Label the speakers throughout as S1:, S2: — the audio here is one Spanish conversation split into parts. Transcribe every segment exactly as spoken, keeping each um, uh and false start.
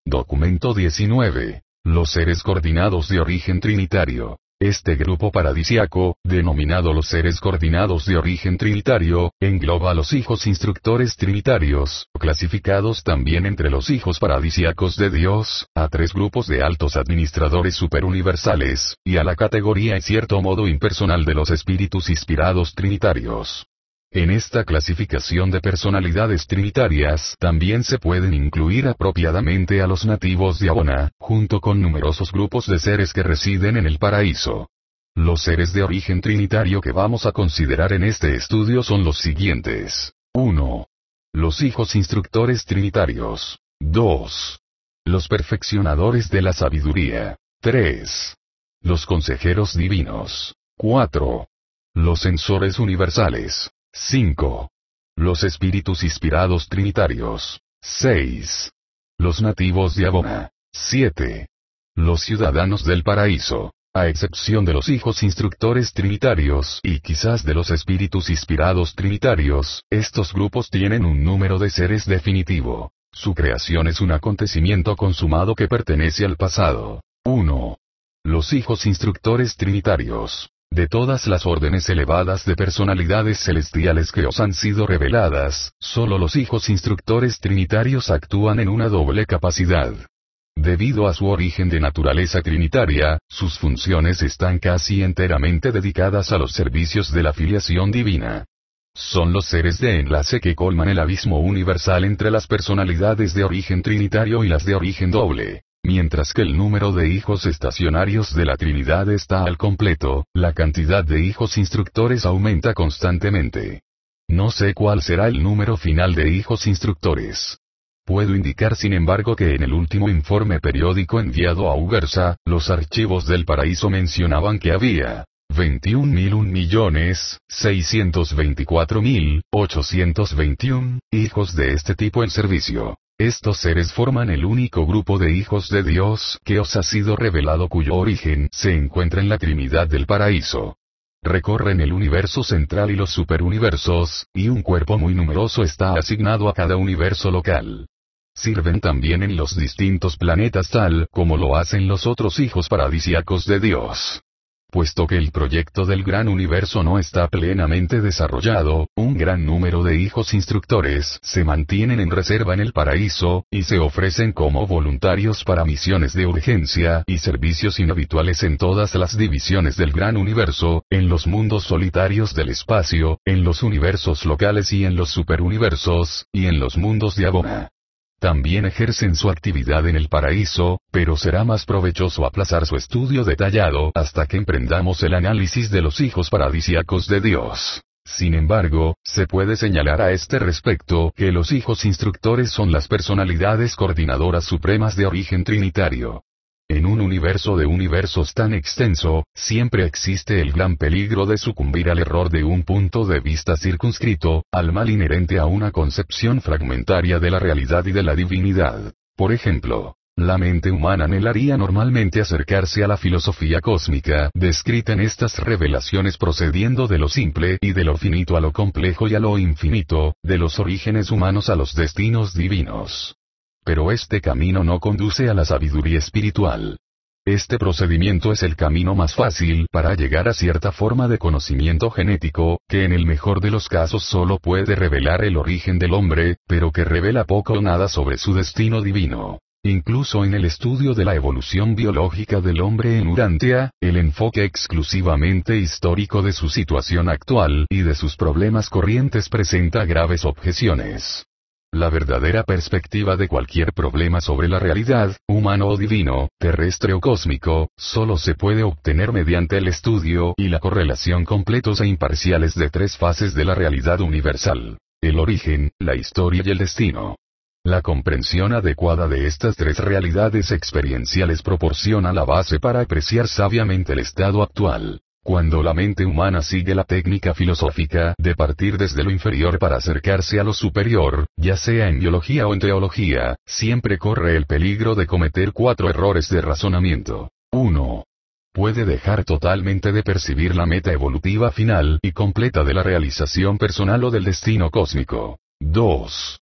S1: Documento diecinueve. Los seres coordinados de origen trinitario. Este grupo paradisiaco, denominado los seres coordinados de origen trinitario, engloba a los hijos instructores trinitarios, clasificados también entre los hijos paradisiacos de Dios, a tres grupos de altos administradores superuniversales, y a la categoría en cierto modo impersonal de los espíritus inspirados trinitarios. En esta clasificación de personalidades trinitarias también se pueden incluir apropiadamente a los nativos de Abona, junto con numerosos grupos de seres que residen en el paraíso. Los seres de origen trinitario que vamos a considerar en este estudio son los siguientes. uno. Los hijos instructores trinitarios. dos. Los perfeccionadores de la sabiduría. tres. Los consejeros divinos. cuatro. Los censores universales. cinco. Los espíritus inspirados trinitarios. seis. Los nativos de Abona. siete. Los ciudadanos del paraíso. A excepción de los hijos instructores trinitarios y quizás de los espíritus inspirados trinitarios, estos grupos tienen un número de seres definitivo. Su creación es un acontecimiento consumado que pertenece al pasado. uno. Los hijos instructores trinitarios. De todas las órdenes elevadas de personalidades celestiales que os han sido reveladas, solo los hijos instructores trinitarios actúan en una doble capacidad. Debido a su origen de naturaleza trinitaria, sus funciones están casi enteramente dedicadas a los servicios de la filiación divina. Son los seres de enlace que colman el abismo universal entre las personalidades de origen trinitario y las de origen doble. Mientras que el número de hijos estacionarios de la Trinidad está al completo, la cantidad de hijos instructores aumenta constantemente. No sé cuál será el número final de hijos instructores. Puedo indicar sin embargo que en el último informe periódico enviado a Ubersa, los archivos del paraíso mencionaban que había veintiún mil un millones, seiscientos veinticuatro mil, ochocientos veintiuno, hijos de este tipo en servicio. Estos seres forman el único grupo de hijos de Dios que os ha sido revelado cuyo origen se encuentra en la Trinidad del paraíso. Recorren el universo central y los superuniversos, y un cuerpo muy numeroso está asignado a cada universo local. Sirven también en los distintos planetas tal como lo hacen los otros hijos paradisíacos de Dios. Puesto que el proyecto del gran universo no está plenamente desarrollado, un gran número de hijos instructores se mantienen en reserva en el paraíso, y se ofrecen como voluntarios para misiones de urgencia y servicios inhabituales en todas las divisiones del gran universo, en los mundos solitarios del espacio, en los universos locales y en los superuniversos, y en los mundos de Abona. También ejercen su actividad en el paraíso, pero será más provechoso aplazar su estudio detallado hasta que emprendamos el análisis de los hijos paradisíacos de Dios. Sin embargo, se puede señalar a este respecto que los hijos instructores son las personalidades coordinadoras supremas de origen trinitario. En un universo de universos tan extenso, siempre existe el gran peligro de sucumbir al error de un punto de vista circunscrito, al mal inherente a una concepción fragmentaria de la realidad y de la divinidad. Por ejemplo, la mente humana anhelaría normalmente acercarse a la filosofía cósmica, descrita en estas revelaciones procediendo de lo simple y de lo finito a lo complejo y a lo infinito, de los orígenes humanos a los destinos divinos. Pero este camino no conduce a la sabiduría espiritual. Este procedimiento es el camino más fácil para llegar a cierta forma de conocimiento genético, que en el mejor de los casos solo puede revelar el origen del hombre, pero que revela poco o nada sobre su destino divino. Incluso en el estudio de la evolución biológica del hombre en Urantia, el enfoque exclusivamente histórico de su situación actual y de sus problemas corrientes presenta graves objeciones. La verdadera perspectiva de cualquier problema sobre la realidad, humano o divino, terrestre o cósmico, solo se puede obtener mediante el estudio y la correlación completos e imparciales de tres fases de la realidad universal: el origen, la historia y el destino. La comprensión adecuada de estas tres realidades experienciales proporciona la base para apreciar sabiamente el estado actual. Cuando la mente humana sigue la técnica filosófica de partir desde lo inferior para acercarse a lo superior, ya sea en biología o en teología, siempre corre el peligro de cometer cuatro errores de razonamiento. uno. Puede dejar totalmente de percibir la meta evolutiva final y completa de la realización personal o del destino cósmico. dos.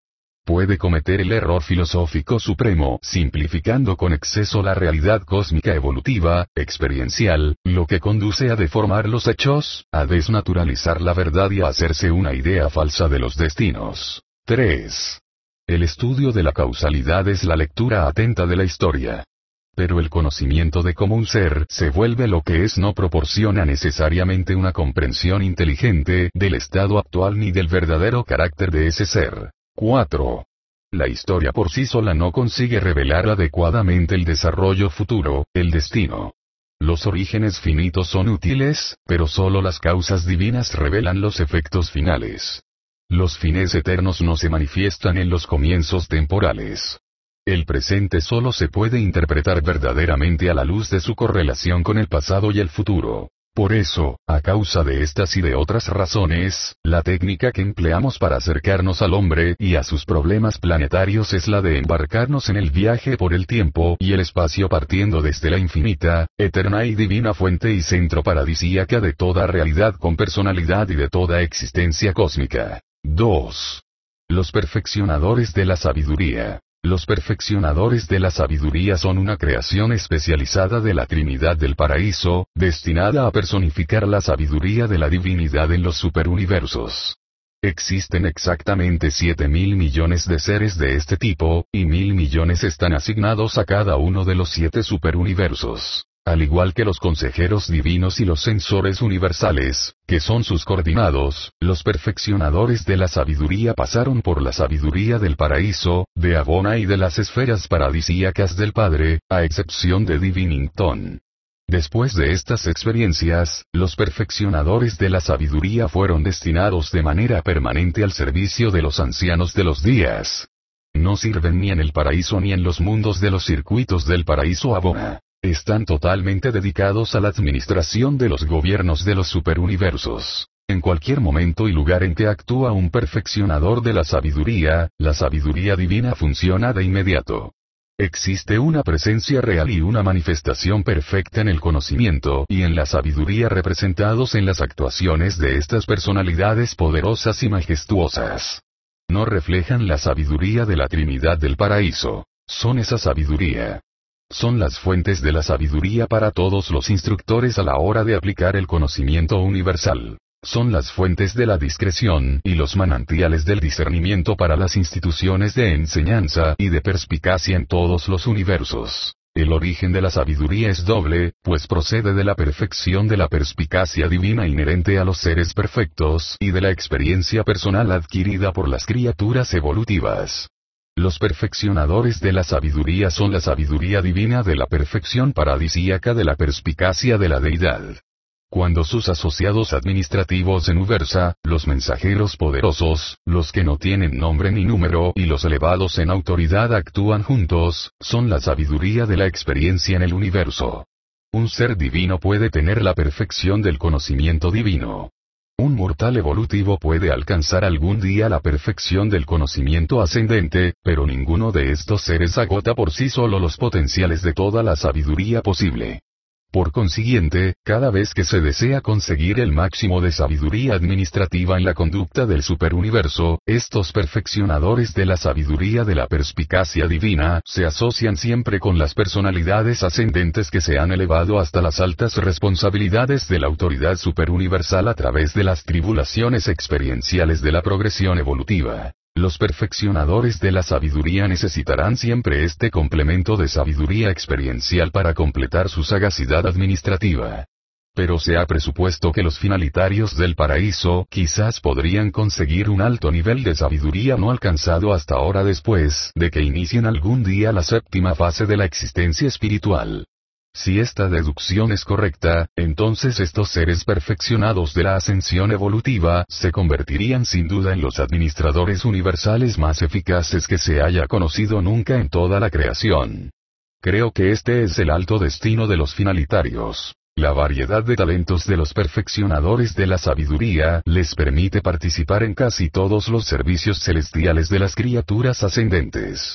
S1: puede cometer el error filosófico supremo, simplificando con exceso la realidad cósmica evolutiva, experiencial, lo que conduce a deformar los hechos, a desnaturalizar la verdad y a hacerse una idea falsa de los destinos. tres. El estudio de la causalidad es la lectura atenta de la historia. Pero el conocimiento de cómo un ser se vuelve lo que es no proporciona necesariamente una comprensión inteligente del estado actual ni del verdadero carácter de ese ser. cuatro. La historia por sí sola no consigue revelar adecuadamente el desarrollo futuro, el destino. Los orígenes finitos son útiles, pero solo las causas divinas revelan los efectos finales. Los fines eternos no se manifiestan en los comienzos temporales. El presente solo se puede interpretar verdaderamente a la luz de su correlación con el pasado y el futuro. Por eso, a causa de estas y de otras razones, la técnica que empleamos para acercarnos al hombre y a sus problemas planetarios es la de embarcarnos en el viaje por el tiempo y el espacio partiendo desde la infinita, eterna y divina fuente y centro paradisíaca de toda realidad con personalidad y de toda existencia cósmica. dos. Los perfeccionadores de la sabiduría. Los perfeccionadores de la sabiduría son una creación especializada de la Trinidad del Paraíso, destinada a personificar la sabiduría de la divinidad en los superuniversos. Existen exactamente siete mil millones de seres de este tipo, y mil millones están asignados a cada uno de los siete superuniversos. Al igual que los consejeros divinos y los censores universales, que son sus coordinados, los perfeccionadores de la sabiduría pasaron por la sabiduría del paraíso, de Abona y de las esferas paradisíacas del Padre, a excepción de Divinington. Después de estas experiencias, los perfeccionadores de la sabiduría fueron destinados de manera permanente al servicio de los ancianos de los días. No sirven ni en el paraíso ni en los mundos de los circuitos del paraíso Abona. Están totalmente dedicados a la administración de los gobiernos de los superuniversos. En cualquier momento y lugar en que actúa un perfeccionador de la sabiduría, la sabiduría divina funciona de inmediato. Existe una presencia real y una manifestación perfecta en el conocimiento y en la sabiduría representados en las actuaciones de estas personalidades poderosas y majestuosas. No reflejan la sabiduría de la Trinidad del Paraíso. Son esa sabiduría. Son las fuentes de la sabiduría para todos los instructores a la hora de aplicar el conocimiento universal. Son las fuentes de la discreción y los manantiales del discernimiento para las instituciones de enseñanza y de perspicacia en todos los universos. El origen de la sabiduría es doble, pues procede de la perfección de la perspicacia divina inherente a los seres perfectos y de la experiencia personal adquirida por las criaturas evolutivas. Los perfeccionadores de la sabiduría son la sabiduría divina de la perfección paradisíaca de la perspicacia de la deidad. Cuando sus asociados administrativos en Uversa, los mensajeros poderosos, los que no tienen nombre ni número y los elevados en autoridad actúan juntos, son la sabiduría de la experiencia en el universo. Un ser divino puede tener la perfección del conocimiento divino. Un mortal evolutivo puede alcanzar algún día la perfección del conocimiento ascendente, pero ninguno de estos seres agota por sí solo los potenciales de toda la sabiduría posible. Por consiguiente, cada vez que se desea conseguir el máximo de sabiduría administrativa en la conducta del superuniverso, estos perfeccionadores de la sabiduría de la perspicacia divina se asocian siempre con las personalidades ascendentes que se han elevado hasta las altas responsabilidades de la autoridad superuniversal a través de las tribulaciones experienciales de la progresión evolutiva. Los perfeccionadores de la sabiduría necesitarán siempre este complemento de sabiduría experiencial para completar su sagacidad administrativa. Pero se ha presupuesto que los finalitarios del paraíso quizás podrían conseguir un alto nivel de sabiduría no alcanzado hasta ahora después de que inicien algún día la séptima fase de la existencia espiritual. Si esta deducción es correcta, entonces estos seres perfeccionados de la ascensión evolutiva se convertirían sin duda en los administradores universales más eficaces que se haya conocido nunca en toda la creación. Creo que este es el alto destino de los finalitarios. La variedad de talentos de los perfeccionadores de la sabiduría les permite participar en casi todos los servicios celestiales de las criaturas ascendentes.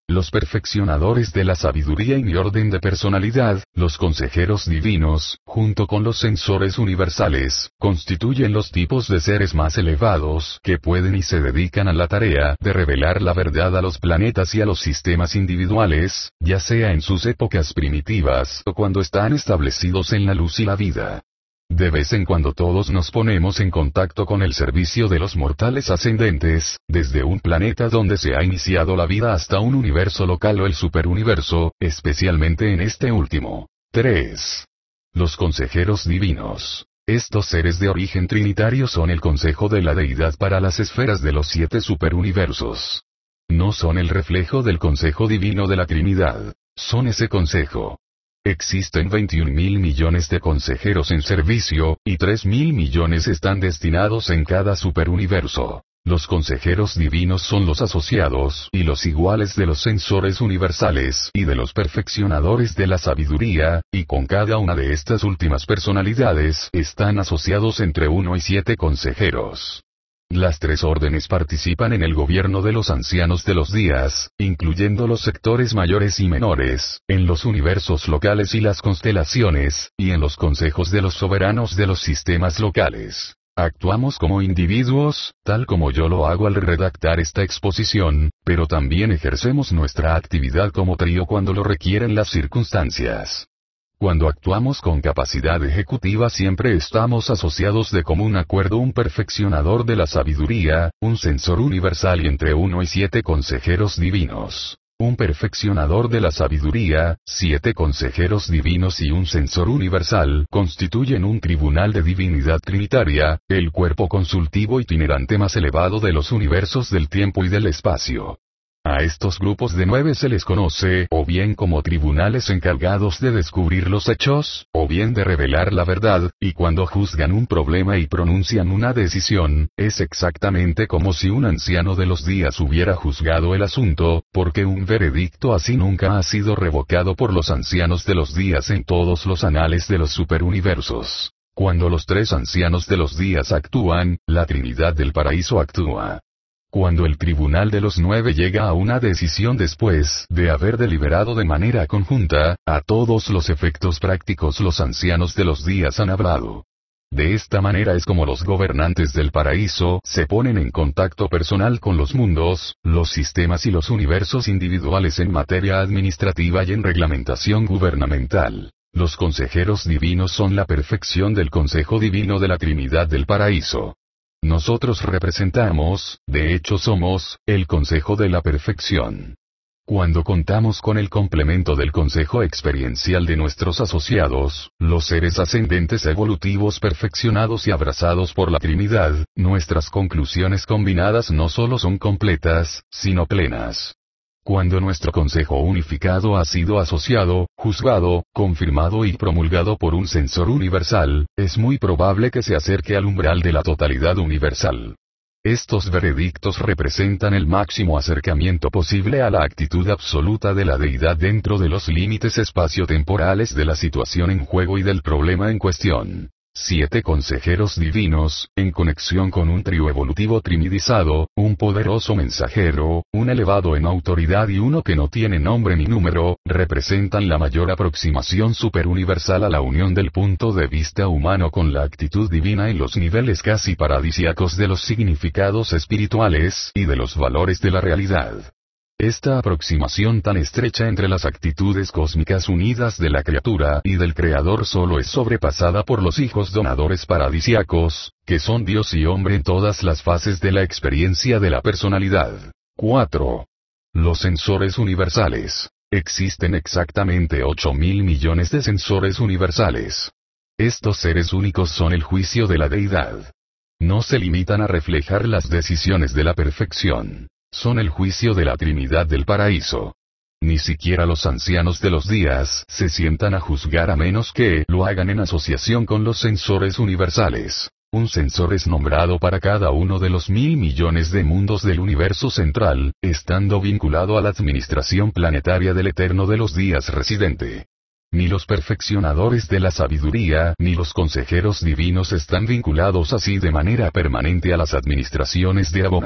S1: Los perfeccionadores de la sabiduría y orden de personalidad, los consejeros divinos, junto con los censores universales, constituyen los tipos de seres más elevados que pueden y se dedican a la tarea de revelar la verdad a los planetas y a los sistemas individuales, ya sea en sus épocas primitivas o cuando están establecidos en la luz y la vida. De vez en cuando todos nos ponemos en contacto con el servicio de los mortales ascendentes, desde un planeta donde se ha iniciado la vida hasta un universo local o el superuniverso, especialmente en este último. tres. Los consejeros divinos. Estos seres de origen trinitario son el consejo de la deidad para las esferas de los siete superuniversos. No son el reflejo del consejo divino de la Trinidad, son ese consejo. Existen veintiún mil millones de consejeros en servicio, y tres mil millones están destinados en cada superuniverso. Los consejeros divinos son los asociados y los iguales de los censores universales y de los perfeccionadores de la sabiduría, y con cada una de estas últimas personalidades están asociados entre uno y siete consejeros. Las tres órdenes participan en el gobierno de los ancianos de los días, incluyendo los sectores mayores y menores, en los universos locales y las constelaciones, y en los consejos de los soberanos de los sistemas locales. Actuamos como individuos, tal como yo lo hago al redactar esta exposición, pero también ejercemos nuestra actividad como trío cuando lo requieren las circunstancias. Cuando actuamos con capacidad ejecutiva siempre estamos asociados de común acuerdo un perfeccionador de la sabiduría, un censor universal y entre uno y siete consejeros divinos. Un perfeccionador de la sabiduría, siete consejeros divinos y un censor universal constituyen un tribunal de divinidad trinitaria, el cuerpo consultivo itinerante más elevado de los universos del tiempo y del espacio. A estos grupos de nueve se les conoce o bien como tribunales encargados de descubrir los hechos, o bien de revelar la verdad, y cuando juzgan un problema y pronuncian una decisión, es exactamente como si un anciano de los días hubiera juzgado el asunto, porque un veredicto así nunca ha sido revocado por los ancianos de los días en todos los anales de los superuniversos. Cuando los tres ancianos de los días actúan, la Trinidad del Paraíso actúa. Cuando el tribunal de los nueve llega a una decisión después de haber deliberado de manera conjunta, a todos los efectos prácticos los ancianos de los días han hablado. De esta manera es como los gobernantes del paraíso se ponen en contacto personal con los mundos, los sistemas y los universos individuales en materia administrativa y en reglamentación gubernamental. Los consejeros divinos son la perfección del consejo divino de la Trinidad del Paraíso. Nosotros representamos, de hecho somos, el Consejo de la Perfección. Cuando contamos con el complemento del consejo experiencial de nuestros asociados, los seres ascendentes evolutivos perfeccionados y abrazados por la Trinidad, nuestras conclusiones combinadas no solo son completas, sino plenas. Cuando nuestro consejo unificado ha sido asociado, juzgado, confirmado y promulgado por un censor universal, es muy probable que se acerque al umbral de la totalidad universal. Estos veredictos representan el máximo acercamiento posible a la actitud absoluta de la deidad dentro de los límites espaciotemporales de la situación en juego y del problema en cuestión. Siete consejeros divinos, en conexión con un trío evolutivo trinidizado, un poderoso mensajero, un elevado en autoridad y uno que no tiene nombre ni número, representan la mayor aproximación superuniversal a la unión del punto de vista humano con la actitud divina en los niveles casi paradisíacos de los significados espirituales y de los valores de la realidad. Esta aproximación tan estrecha entre las actitudes cósmicas unidas de la criatura y del Creador solo es sobrepasada por los hijos donadores paradisíacos, que son Dios y hombre en todas las fases de la experiencia de la personalidad. cuatro. Los censores universales. Existen exactamente ocho mil millones de censores universales. Estos seres únicos son el juicio de la deidad. No se limitan a reflejar las decisiones de la perfección. Son el juicio de la Trinidad del Paraíso. Ni siquiera los ancianos de los días se sientan a juzgar a menos que lo hagan en asociación con los censores universales. Un censor es nombrado para cada uno de los mil millones de mundos del universo central, estando vinculado a la administración planetaria del Eterno de los días residente. Ni los perfeccionadores de la sabiduría ni los consejeros divinos están vinculados así de manera permanente a las administraciones de Abona.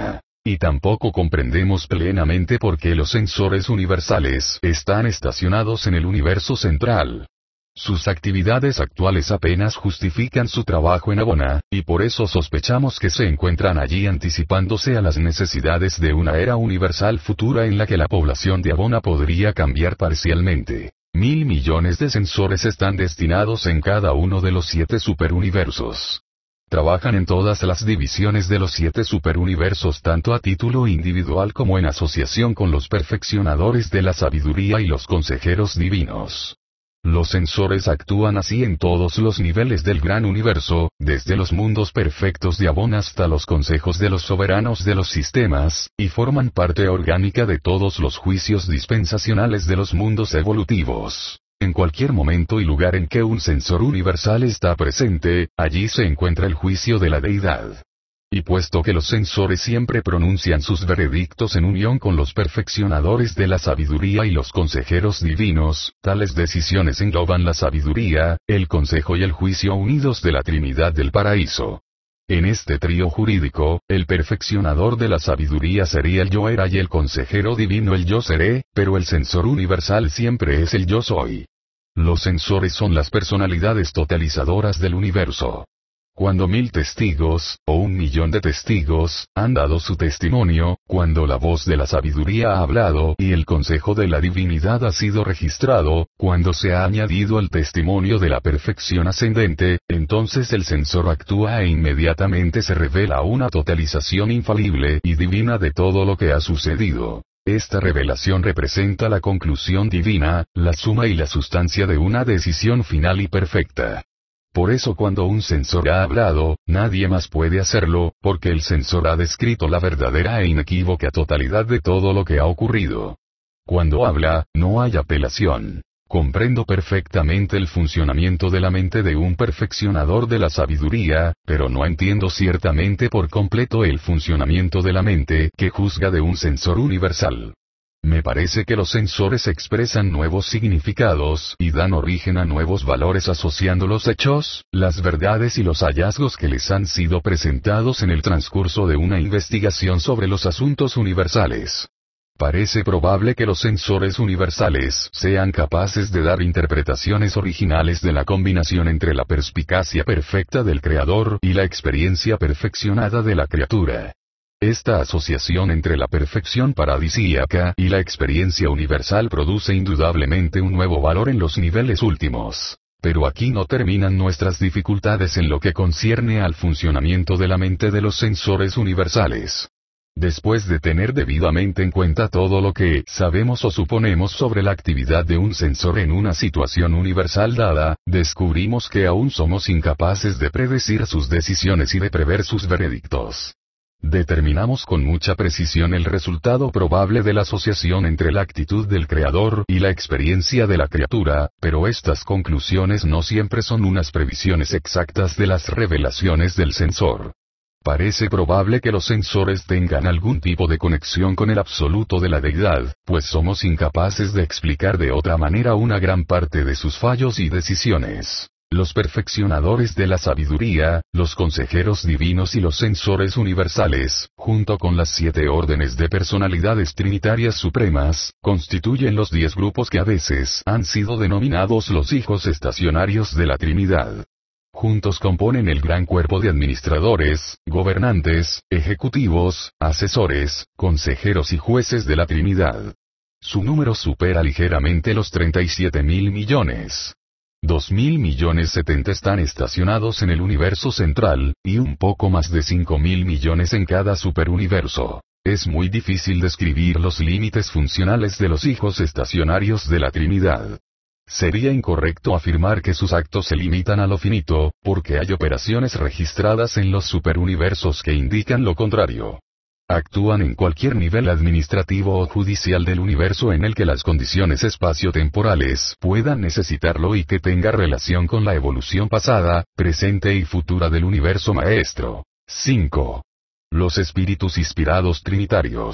S1: Y tampoco comprendemos plenamente por qué los sensores universales están estacionados en el universo central. Sus actividades actuales apenas justifican su trabajo en Abona, y por eso sospechamos que se encuentran allí anticipándose a las necesidades de una era universal futura en la que la población de Abona podría cambiar parcialmente. Mil millones de sensores están destinados en cada uno de los siete superuniversos. Trabajan en todas las divisiones de los siete superuniversos tanto a título individual como en asociación con los perfeccionadores de la sabiduría y los consejeros divinos. Los sensores actúan así en todos los niveles del gran universo, desde los mundos perfectos de Abona hasta los consejos de los soberanos de los sistemas, y forman parte orgánica de todos los juicios dispensacionales de los mundos evolutivos. En cualquier momento y lugar en que un sensor universal está presente, allí se encuentra el juicio de la deidad. Y puesto que los sensores siempre pronuncian sus veredictos en unión con los perfeccionadores de la sabiduría y los consejeros divinos, tales decisiones engloban la sabiduría, el consejo y el juicio unidos de la Trinidad del Paraíso. En este trío jurídico, el perfeccionador de la sabiduría sería el yo era y el consejero divino el yo seré, pero el sensor universal siempre es el yo soy. Los sensores son las personalidades totalizadoras del universo. Cuando mil testigos, o un millón de testigos, han dado su testimonio, cuando la voz de la sabiduría ha hablado y el consejo de la divinidad ha sido registrado, cuando se ha añadido el testimonio de la perfección ascendente, entonces el sensor actúa e inmediatamente se revela una totalización infalible y divina de todo lo que ha sucedido. Esta revelación representa la conclusión divina, la suma y la sustancia de una decisión final y perfecta. Por eso cuando un sensor ha hablado, nadie más puede hacerlo, porque el sensor ha descrito la verdadera e inequívoca totalidad de todo lo que ha ocurrido. Cuando habla, no hay apelación. Comprendo perfectamente el funcionamiento de la mente de un perfeccionador de la sabiduría, pero no entiendo ciertamente por completo el funcionamiento de la mente que juzga de un sensor universal. Me parece que los sensores expresan nuevos significados y dan origen a nuevos valores asociando los hechos, las verdades y los hallazgos que les han sido presentados en el transcurso de una investigación sobre los asuntos universales. Parece probable que los sensores universales sean capaces de dar interpretaciones originales de la combinación entre la perspicacia perfecta del Creador y la experiencia perfeccionada de la criatura. Esta asociación entre la perfección paradisíaca y la experiencia universal produce indudablemente un nuevo valor en los niveles últimos. Pero aquí no terminan nuestras dificultades en lo que concierne al funcionamiento de la mente de los sensores universales. Después de tener debidamente en cuenta todo lo que sabemos o suponemos sobre la actividad de un sensor en una situación universal dada, descubrimos que aún somos incapaces de predecir sus decisiones y de prever sus veredictos. Determinamos con mucha precisión el resultado probable de la asociación entre la actitud del Creador y la experiencia de la criatura, pero estas conclusiones no siempre son unas previsiones exactas de las revelaciones del sensor. Parece probable que los sensores tengan algún tipo de conexión con el absoluto de la deidad, pues somos incapaces de explicar de otra manera una gran parte de sus fallos y decisiones. Los perfeccionadores de la sabiduría, los consejeros divinos y los sensores universales, junto con las siete órdenes de personalidades trinitarias supremas, constituyen los diez grupos que a veces han sido denominados los hijos estacionarios de la Trinidad. Juntos componen el gran cuerpo de administradores, gobernantes, ejecutivos, asesores, consejeros y jueces de la Trinidad. Su número supera ligeramente los treinta y siete mil millones. Dos mil millones setenta están estacionados en el universo central, y un poco más de cinco mil millones en cada superuniverso. Es muy difícil describir los límites funcionales de los hijos estacionarios de la Trinidad. Sería incorrecto afirmar que sus actos se limitan a lo finito, porque hay operaciones registradas en los superuniversos que indican lo contrario. Actúan en cualquier nivel administrativo o judicial del universo en el que las condiciones espaciotemporales puedan necesitarlo y que tenga relación con la evolución pasada, presente y futura del universo maestro. cinco. Los espíritus inspirados trinitarios.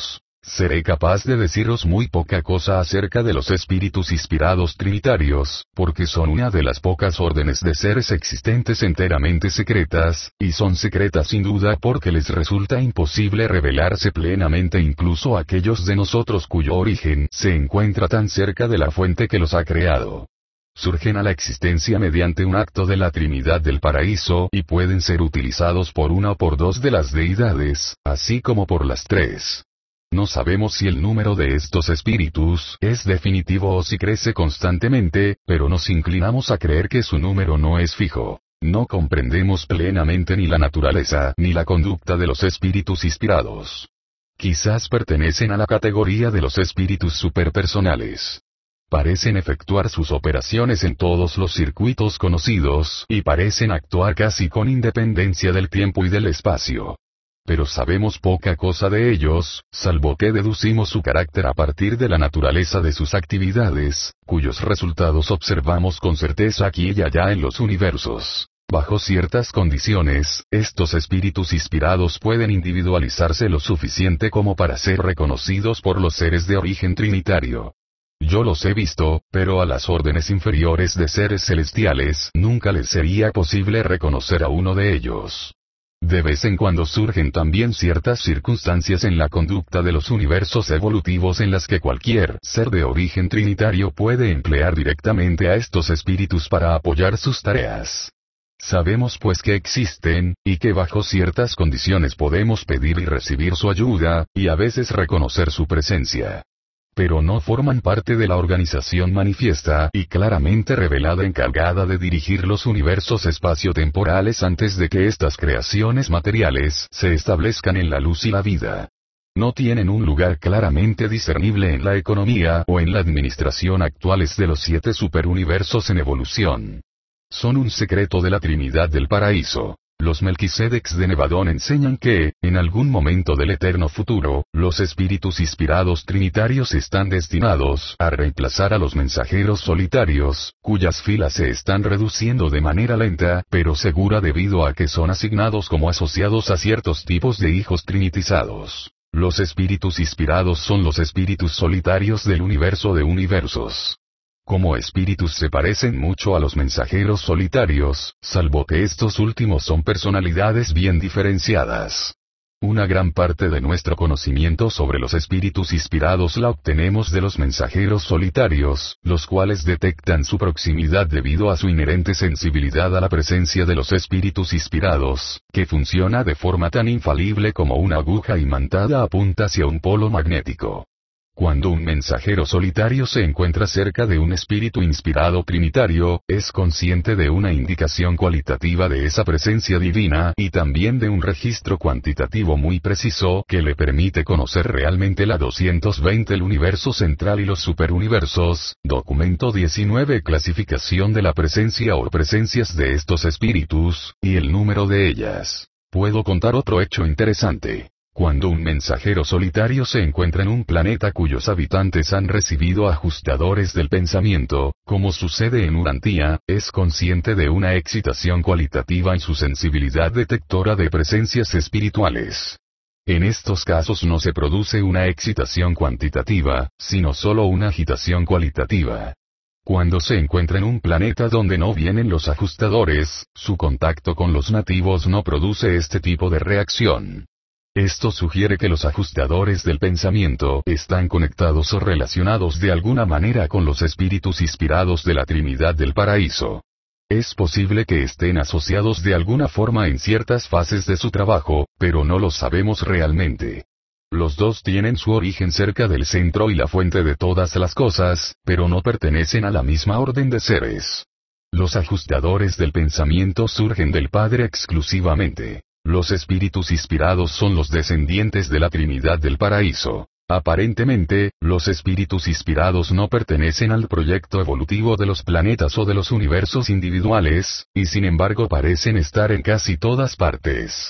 S1: Seré capaz de deciros muy poca cosa acerca de los espíritus inspirados trinitarios, porque son una de las pocas órdenes de seres existentes enteramente secretas, y son secretas sin duda porque les resulta imposible revelarse plenamente incluso a aquellos de nosotros cuyo origen se encuentra tan cerca de la fuente que los ha creado. Surgen a la existencia mediante un acto de la Trinidad del Paraíso y pueden ser utilizados por una o por dos de las deidades, así como por las tres. No sabemos si el número de estos espíritus es definitivo o si crece constantemente, pero nos inclinamos a creer que su número no es fijo. No comprendemos plenamente ni la naturaleza ni la conducta de los espíritus inspirados. Quizás pertenecen a la categoría de los espíritus superpersonales. Parecen efectuar sus operaciones en todos los circuitos conocidos y parecen actuar casi con independencia del tiempo y del espacio. Pero sabemos poca cosa de ellos, salvo que deducimos su carácter a partir de la naturaleza de sus actividades, cuyos resultados observamos con certeza aquí y allá en los universos. Bajo ciertas condiciones, estos espíritus inspirados pueden individualizarse lo suficiente como para ser reconocidos por los seres de origen trinitario. Yo los he visto, pero a las órdenes inferiores de seres celestiales nunca les sería posible reconocer a uno de ellos. De vez en cuando surgen también ciertas circunstancias en la conducta de los universos evolutivos en las que cualquier ser de origen trinitario puede emplear directamente a estos espíritus para apoyar sus tareas. Sabemos pues que existen, y que bajo ciertas condiciones podemos pedir y recibir su ayuda, y a veces reconocer su presencia. Pero no forman parte de la organización manifiesta y claramente revelada encargada de dirigir los universos espaciotemporales antes de que estas creaciones materiales se establezcan en la luz y la vida. No tienen un lugar claramente discernible en la economía o en la administración actuales de los siete superuniversos en evolución. Son un secreto de la Trinidad del Paraíso. Los Melquisedecs de Nevadón enseñan que, en algún momento del eterno futuro, los espíritus inspirados trinitarios están destinados a reemplazar a los mensajeros solitarios, cuyas filas se están reduciendo de manera lenta, pero segura debido a que son asignados como asociados a ciertos tipos de hijos trinitizados. Los espíritus inspirados son los espíritus solitarios del universo de universos. Como espíritus se parecen mucho a los mensajeros solitarios, salvo que estos últimos son personalidades bien diferenciadas. Una gran parte de nuestro conocimiento sobre los espíritus inspirados la obtenemos de los mensajeros solitarios, los cuales detectan su proximidad debido a su inherente sensibilidad a la presencia de los espíritus inspirados, que funciona de forma tan infalible como una aguja imantada apunta hacia un polo magnético. Cuando un mensajero solitario se encuentra cerca de un espíritu inspirado trinitario, es consciente de una indicación cualitativa de esa presencia divina y también de un registro cuantitativo muy preciso que le permite conocer realmente la doscientos veinte el universo central y los superuniversos. Documento diecinueve Clasificación de la presencia o presencias de estos espíritus, y el número de ellas. Puedo contar otro hecho interesante. Cuando un mensajero solitario se encuentra en un planeta cuyos habitantes han recibido ajustadores del pensamiento, como sucede en Urantia, es consciente de una excitación cualitativa en su sensibilidad detectora de presencias espirituales. En estos casos no se produce una excitación cuantitativa, sino solo una agitación cualitativa. Cuando se encuentra en un planeta donde no vienen los ajustadores, su contacto con los nativos no produce este tipo de reacción. Esto sugiere que los ajustadores del pensamiento están conectados o relacionados de alguna manera con los espíritus inspirados de la Trinidad del Paraíso. Es posible que estén asociados de alguna forma en ciertas fases de su trabajo, pero no lo sabemos realmente. Los dos tienen su origen cerca del centro y la fuente de todas las cosas, pero no pertenecen a la misma orden de seres. Los ajustadores del pensamiento surgen del Padre exclusivamente. Los espíritus inspirados son los descendientes de la Trinidad del Paraíso. Aparentemente, los espíritus inspirados no pertenecen al proyecto evolutivo de los planetas o de los universos individuales, y sin embargo parecen estar en casi todas partes.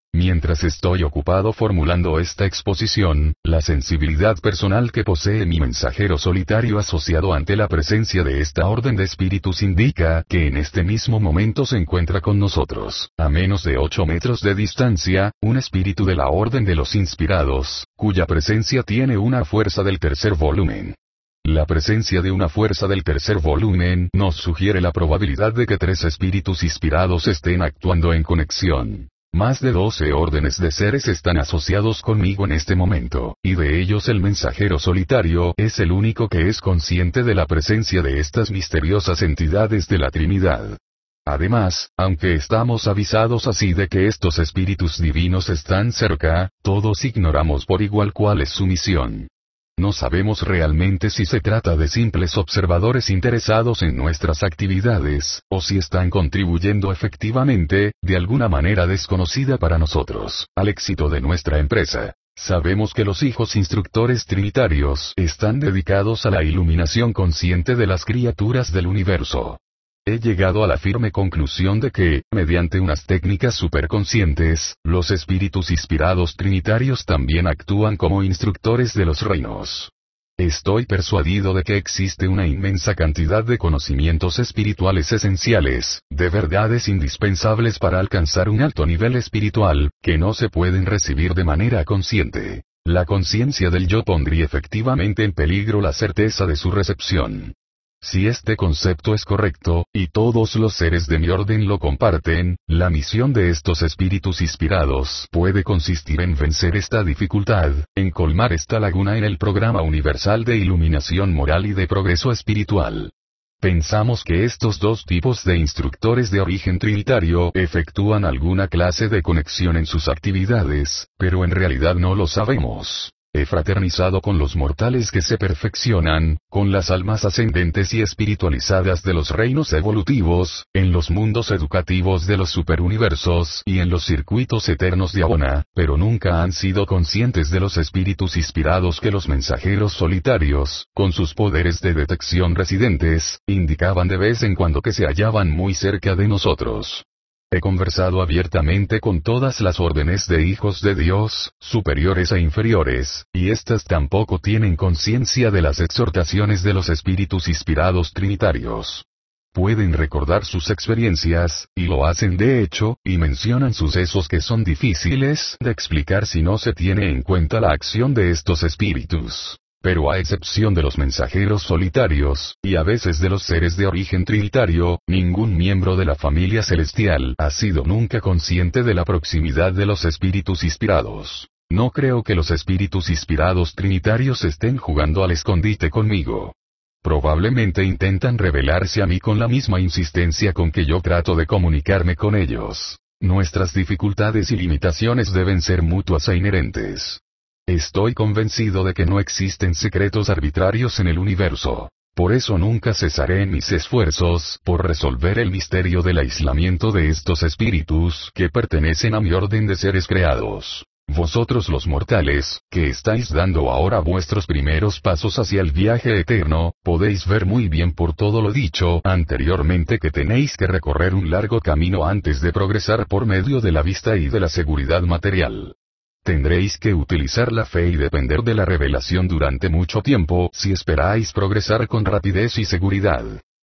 S1: Mientras estoy ocupado formulando esta exposición, la sensibilidad personal que posee mi mensajero solitario asociado ante la presencia de esta orden de espíritus indica que en este mismo momento se encuentra con nosotros, a menos de ocho metros de distancia, un espíritu de la orden de los inspirados, cuya presencia tiene una fuerza del tercer volumen. La presencia de una fuerza del tercer volumen nos sugiere la probabilidad de que tres espíritus inspirados estén actuando en conexión. Más de doce órdenes de seres están asociados conmigo en este momento, y de ellos el mensajero solitario es el único que es consciente de la presencia de estas misteriosas entidades de la Trinidad. Además, aunque estamos avisados así de que estos espíritus divinos están cerca, todos ignoramos por igual cuál es su misión. No sabemos realmente si se trata de simples observadores interesados en nuestras actividades, o si están contribuyendo efectivamente, de alguna manera desconocida para nosotros, al éxito de nuestra empresa. Sabemos que los hijos instructores trinitarios están dedicados a la iluminación consciente de las criaturas del universo. He llegado a la firme conclusión de que, mediante unas técnicas superconscientes, los espíritus inspirados trinitarios también actúan como instructores de los reinos. Estoy persuadido de que existe una inmensa cantidad de conocimientos espirituales esenciales, de verdades indispensables para alcanzar un alto nivel espiritual, que no se pueden recibir de manera consciente. La conciencia del yo pondría efectivamente en peligro la certeza de su recepción. Si este concepto es correcto, y todos los seres de mi orden lo comparten, la misión de estos espíritus inspirados puede consistir en vencer esta dificultad, en colmar esta laguna en el programa universal de iluminación moral y de progreso espiritual. Pensamos que estos dos tipos de instructores de origen trinitario efectúan alguna clase de conexión en sus actividades, pero en realidad no lo sabemos. He fraternizado con los mortales que se perfeccionan, con las almas ascendentes y espiritualizadas de los reinos evolutivos, en los mundos educativos de los superuniversos y en los circuitos eternos de Abona, pero nunca han sido conscientes de los espíritus inspirados que los mensajeros solitarios, con sus poderes de detección residentes, indicaban de vez en cuando que se hallaban muy cerca de nosotros. He conversado abiertamente con todas las órdenes de hijos de Dios, superiores e inferiores, y éstas tampoco tienen conciencia de las exhortaciones de los espíritus inspirados trinitarios. Pueden recordar sus experiencias, y lo hacen de hecho, y mencionan sucesos que son difíciles de explicar si no se tiene en cuenta la acción de estos espíritus. Pero a excepción de los mensajeros solitarios, y a veces de los seres de origen trinitario, ningún miembro de la familia celestial ha sido nunca consciente de la proximidad de los espíritus inspirados. No creo que los espíritus inspirados trinitarios estén jugando al escondite conmigo. Probablemente intentan revelarse a mí con la misma insistencia con que yo trato de comunicarme con ellos. Nuestras dificultades y limitaciones deben ser mutuas e inherentes. Estoy convencido de que no existen secretos arbitrarios en el universo. Por eso nunca cesaré en mis esfuerzos por resolver el misterio del aislamiento de estos espíritus que pertenecen a mi orden de seres creados. Vosotros los mortales, que estáis dando ahora vuestros primeros pasos hacia el viaje eterno, podéis ver muy bien por todo lo dicho anteriormente que tenéis que recorrer un largo camino antes de progresar por medio de la vista y de la seguridad material. Tendréis que utilizar la fe y depender de la revelación durante mucho tiempo si esperáis progresar con rapidez y seguridad.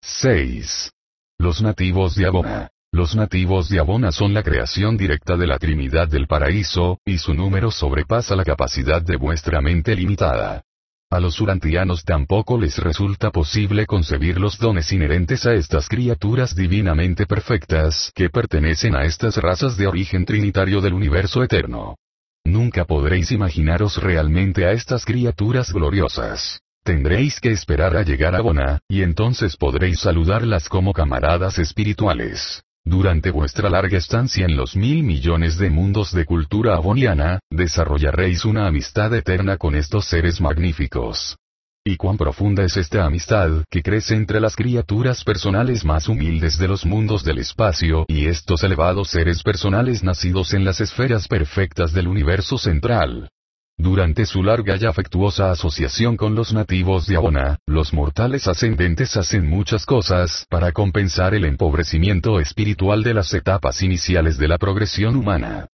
S1: seis. Los nativos de Abona. Los nativos de Abona son la creación directa de la Trinidad del Paraíso, y su número sobrepasa la capacidad de vuestra mente limitada. A los urantianos tampoco les resulta posible concebir los dones inherentes a estas criaturas divinamente perfectas que pertenecen a estas razas de origen trinitario del universo eterno. Nunca podréis imaginaros realmente a estas criaturas gloriosas. Tendréis que esperar a llegar a Abona, y entonces podréis saludarlas como camaradas espirituales. Durante vuestra larga estancia en los mil millones de mundos de cultura aboniana, desarrollaréis una amistad eterna con estos seres magníficos. Y cuán profunda es esta amistad que crece entre las criaturas personales más humildes de los mundos del espacio y estos elevados seres personales nacidos en las esferas perfectas del universo central. Durante su larga y afectuosa asociación con los nativos de Abona, los mortales ascendentes hacen muchas cosas para compensar el empobrecimiento espiritual de las etapas iniciales de la progresión humana.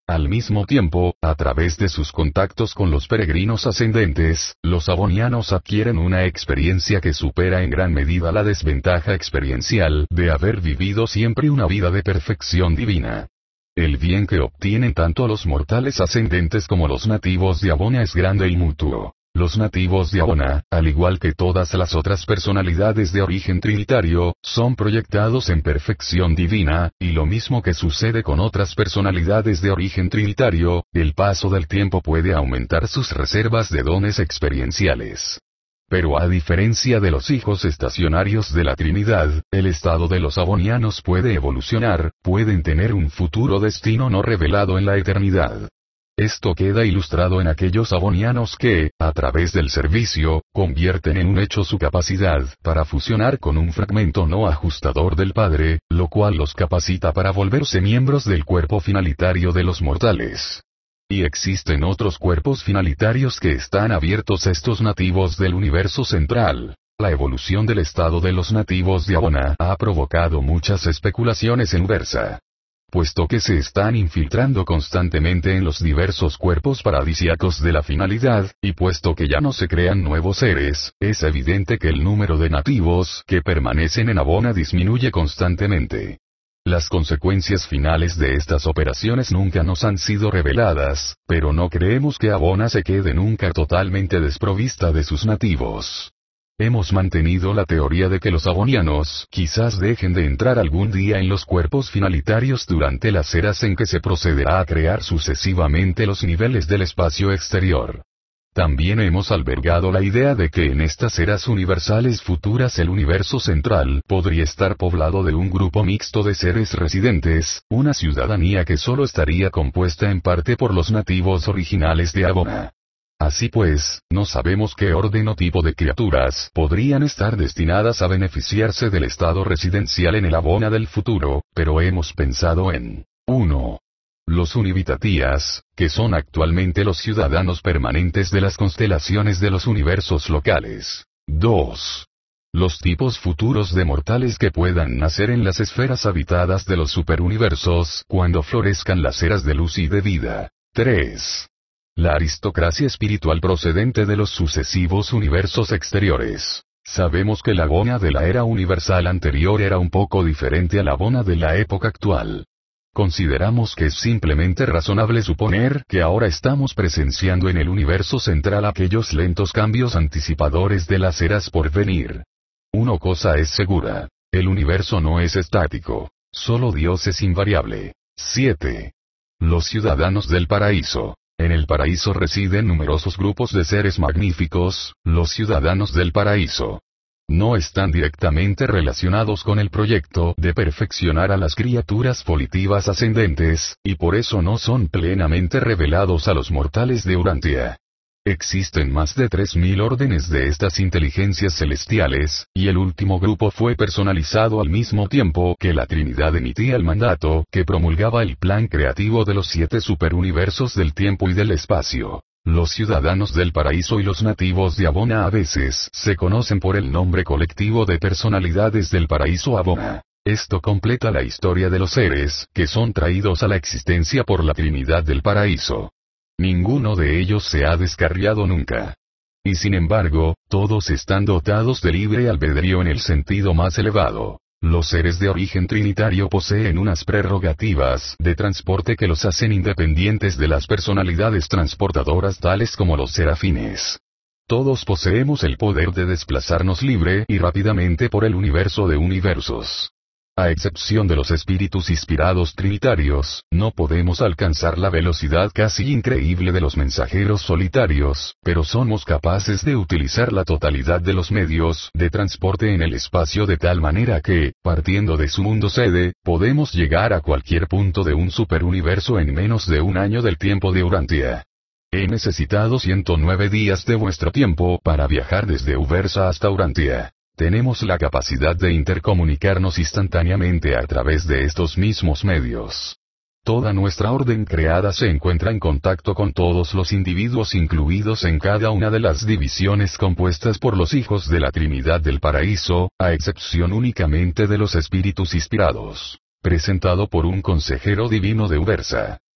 S1: Al mismo tiempo, a través de sus contactos con los peregrinos ascendentes, los avonianos adquieren una experiencia que supera en gran medida la desventaja experiencial de haber vivido siempre una vida de perfección divina. El bien que obtienen tanto los mortales ascendentes como los nativos de Abona es grande y mutuo. Los nativos de Abona, al igual que todas las otras personalidades de origen trinitario, son proyectados en perfección divina, y lo mismo que sucede con otras personalidades de origen trinitario, el paso del tiempo puede aumentar sus reservas de dones experienciales. Pero a diferencia de los hijos estacionarios de la Trinidad, el estado de los abonianos puede evolucionar, pueden tener un futuro destino no revelado en la eternidad. Esto queda ilustrado en aquellos abonianos que, a través del servicio, convierten en un hecho su capacidad para fusionar con un fragmento no ajustador del Padre, lo cual los capacita para volverse miembros del cuerpo finalitario de los mortales. Y existen otros cuerpos finalitarios que están abiertos a estos nativos del universo central. La evolución del estado de los nativos de Abona ha provocado muchas especulaciones en Versa. Puesto que se están infiltrando constantemente en los diversos cuerpos paradisíacos de la finalidad, y puesto que ya no se crean nuevos seres, es evidente que el número de nativos que permanecen en Abona disminuye constantemente. Las consecuencias finales de estas operaciones nunca nos han sido reveladas, pero no creemos que Abona se quede nunca totalmente desprovista de sus nativos. Hemos mantenido la teoría de que los abonianos quizás dejen de entrar algún día en los cuerpos finalitarios durante las eras en que se procederá a crear sucesivamente los niveles del espacio exterior. También hemos albergado la idea de que en estas eras universales futuras el universo central podría estar poblado de un grupo mixto de seres residentes, una ciudadanía que solo estaría compuesta en parte por los nativos originales de Abona. Así pues, no sabemos qué orden o tipo de criaturas podrían estar destinadas a beneficiarse del estado residencial en el Abona del futuro, pero hemos pensado en uno. Los Univitatías, que son actualmente los ciudadanos permanentes de las constelaciones de los universos locales. dos. Los tipos futuros de mortales que puedan nacer en las esferas habitadas de los superuniversos cuando florezcan las eras de luz y de vida. tres. La aristocracia espiritual procedente de los sucesivos universos exteriores. Sabemos que la Abona de la era universal anterior era un poco diferente a la Abona de la época actual. Consideramos que es simplemente razonable suponer que ahora estamos presenciando en el universo central aquellos lentos cambios anticipadores de las eras por venir. Una cosa es segura. El universo no es estático. Solo Dios es invariable. siete. Los ciudadanos del paraíso. En el paraíso residen numerosos grupos de seres magníficos, los ciudadanos del paraíso. No están directamente relacionados con el proyecto de perfeccionar a las criaturas volitivas ascendentes, y por eso no son plenamente revelados a los mortales de Urantia. Existen más de tres mil órdenes de estas inteligencias celestiales, y el último grupo fue personalizado al mismo tiempo que la Trinidad emitía el mandato que promulgaba el plan creativo de los siete superuniversos del tiempo y del espacio. Los ciudadanos del paraíso y los nativos de Abona a veces se conocen por el nombre colectivo de personalidades del paraíso Abona. Esto completa la historia de los seres que son traídos a la existencia por la Trinidad del paraíso. Ninguno de ellos se ha descarriado nunca. Y sin embargo, todos están dotados de libre albedrío en el sentido más elevado. Los seres de origen trinitario poseen unas prerrogativas de transporte que los hacen independientes de las personalidades transportadoras tales como los serafines. Todos poseemos el poder de desplazarnos libre y rápidamente por el universo de universos. A excepción de los espíritus inspirados trinitarios, no podemos alcanzar la velocidad casi increíble de los mensajeros solitarios, pero somos capaces de utilizar la totalidad de los medios de transporte en el espacio de tal manera que, partiendo de su mundo sede, podemos llegar a cualquier punto de un superuniverso en menos de un año del tiempo de Urantia. He necesitado ciento nueve días de vuestro tiempo para viajar desde Uversa hasta Urantia. Tenemos la capacidad de intercomunicarnos instantáneamente a través de estos mismos medios. Toda nuestra orden creada se encuentra en contacto con todos los individuos incluidos en cada una de las divisiones compuestas por los hijos de la Trinidad del Paraíso, a excepción únicamente de los espíritus inspirados. Presentado por un consejero divino de Uversa.